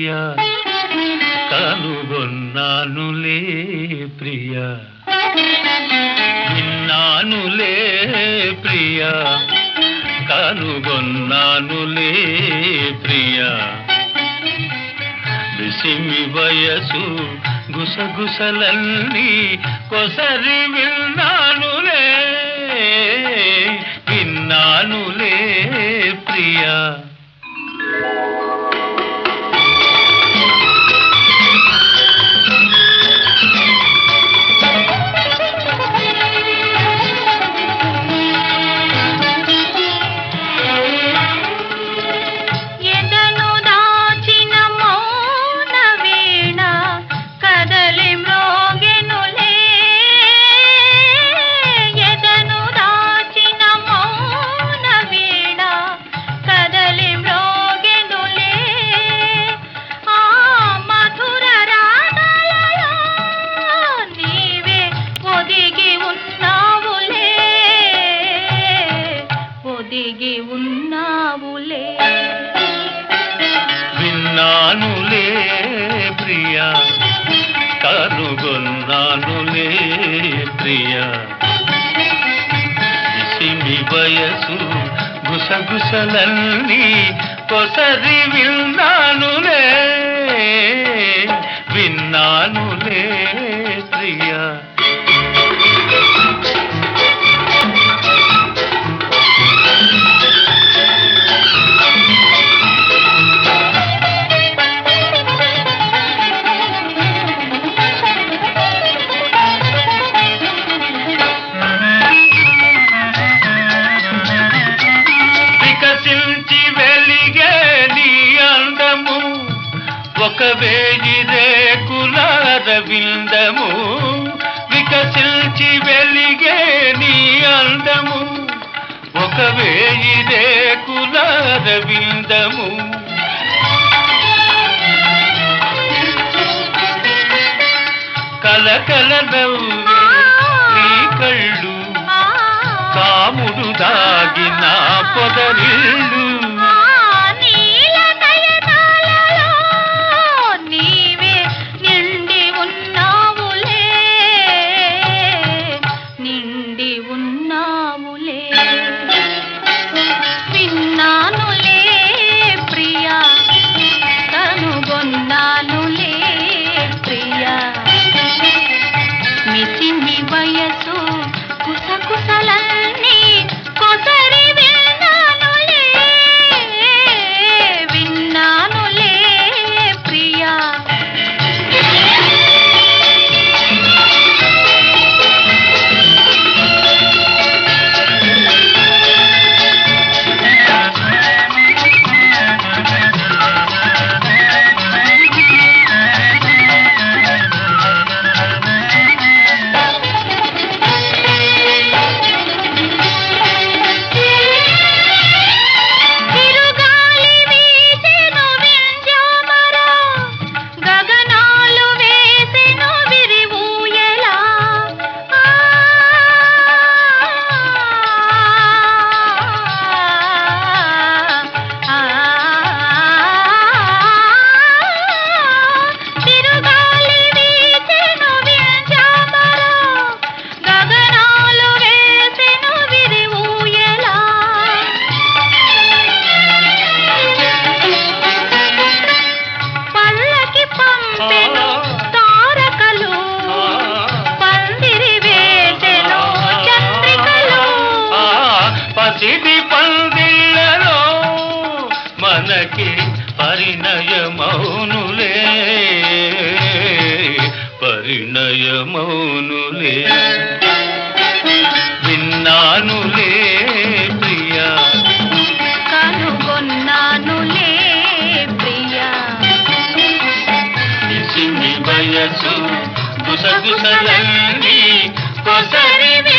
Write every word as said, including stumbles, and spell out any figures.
ప్రియా కనుగొన్నానులే ప్రియా విన్నానులే ప్రియా కనుగొన్నానులే ప్రియా విసిమి వయసు గుసగుసలన్నీ కొసరి విన్నానులే విన్నానులే ప్రియా విన్నానులే ప్రియా కనుగొన్నానులే ప్రియా విసిమి వయసు గుసగుసలన్నీ కొసరి విన్నానులే విన్నానులే ప్రియా ఒక వేయి రేకుల రవిందము వికసించి వెలిగే నీ అందము ఒక వేయి రేకుల రవిందము కలకల నవ్వే నీ కళ్ళు కాముడు దాగిన పొదరిళ్ళు మనకి పరిణయమౌనులే పరిణయమౌనులే విన్నానులే ప్రియా కనుగొన్నానులే ప్రియా విసిమి వయసు గుసగుసలన్నీ కొసరి